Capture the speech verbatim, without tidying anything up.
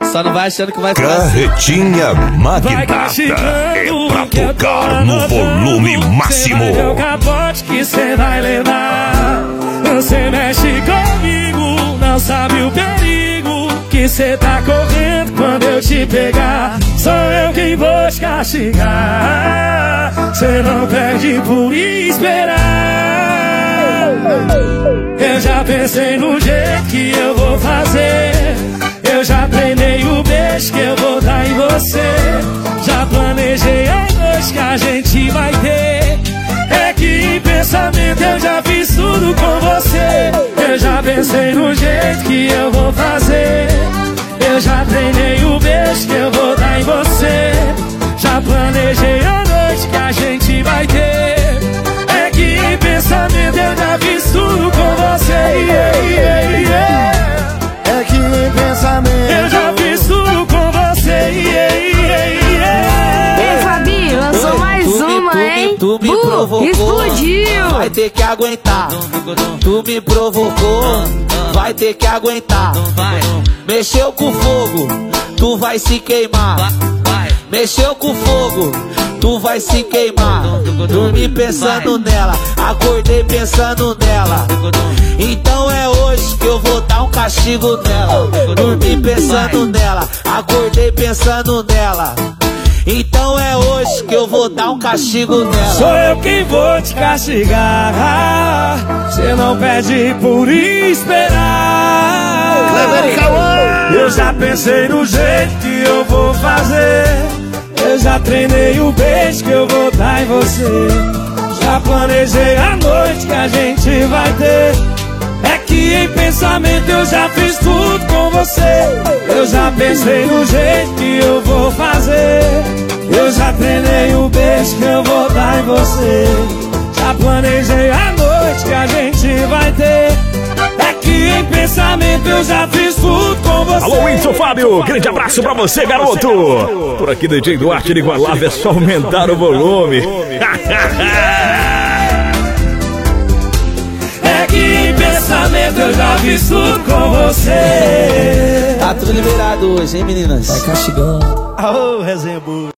Só não vai achando que vai ficar Carretinha magnata é pra tocar no volume máximo. Cê vai ver o capote que cê vai levar. Você mexe comigo, não sabe o perigo que cê tá correndo quando eu te pegar. Sou eu quem vou te castigar. Cê não perde por esperar. Eu já pensei no jeito que eu vou fazer. Eu já treinei o beijo que eu vou dar em você. Já planejei a noite que a gente vai ter. É que em pensamento eu já fiz tudo com você. Eu já pensei no jeito que eu vou fazer. Eu já treinei o beijo que eu vou dar em você. Já planejei a noite que a gente vai ter. É que em pensamento eu já fiz tudo com você. Yeah, yeah, yeah. É que em pensamento eu já fiz tudo com você. Yeah, yeah, yeah. Ei, Fabi, lançou mais tu uma, me, hein? Tu me, tu me uh, provocou. Explodiu. Vai ter que aguentar. Tu me provocou. Vai ter que aguentar. Mexeu com fogo, tu vai se queimar. Mexeu com fogo, tu vai se queimar. Dormi pensando nela, acordei pensando nela. Então é hoje que eu vou dar um castigo nela. Dormi pensando nela, acordei pensando nela. Então é hoje que eu vou dar um castigo nela. Sou eu quem vou te castigar. Cê não pede por esperar. Eu já pensei no jeito que eu vou fazer. Eu já treinei o beijo que eu vou dar em você. Já planejei a noite que a gente vai ter. É que em pensamento eu já fiz tudo com você. Eu já pensei no jeito que eu vou fazer. Eu já treinei o beijo que eu vou dar em você. Já planejei a noite que a gente vai ter. É que em pensamento eu já fiz tudo com você. Alô, Whindersson Fábio, grande abraço pra você, garoto. Por aqui, D J Duarte de Gualava, é só aumentar o volume. É que em pensamento eu já fiz tudo com você. Tá tudo liberado hoje, hein, meninas? vai castigando. Aô, resenha boa.